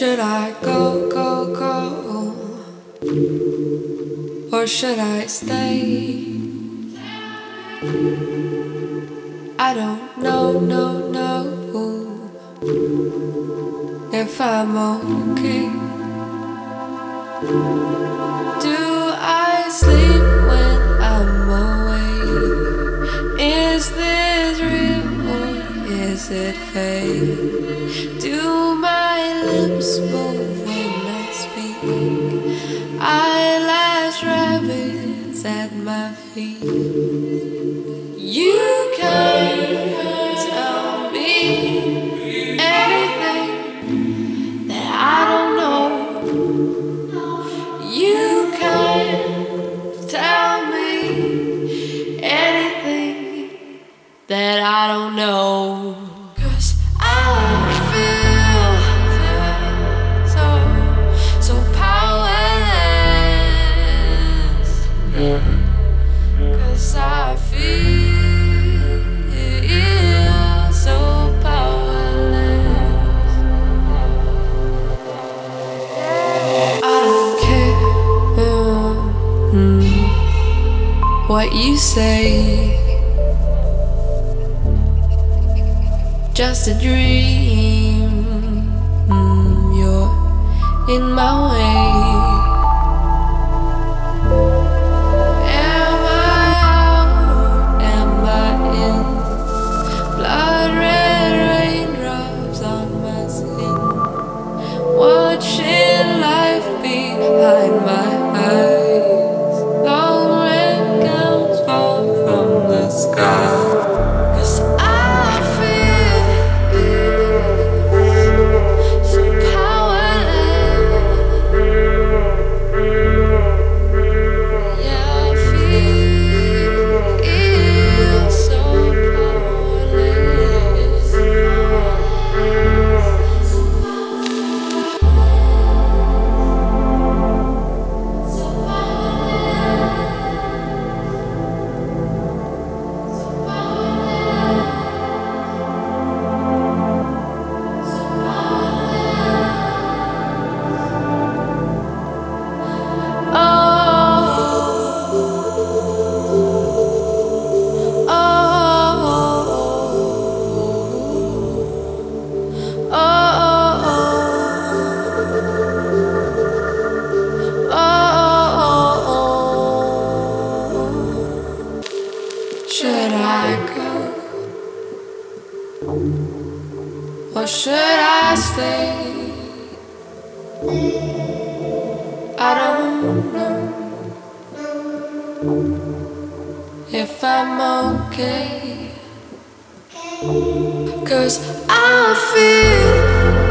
Should I go, go, go? Or should I stay? I don't know, no, no, if I'm okay. Do I sleep when I'm away? Is this real or is it fake? Do my lips move when I speak? Eyelash rabbits at my feet. You can't tell me anything that I don't know. You can't tell me anything that I don't know. 'Cause I feel so powerless. 'Cause I feel so powerless. I don't care what you say. Just a dream. You're in my way. Am I out? Am I in? Blood red raindrops on my skin. Watching life behind my eyes. Long red gowns fall from the sky. 'Cause I feel so powerless. Yeah, I feel so powerless. Should I go or should I stay? I don't know if I'm okay. 'Cause I feel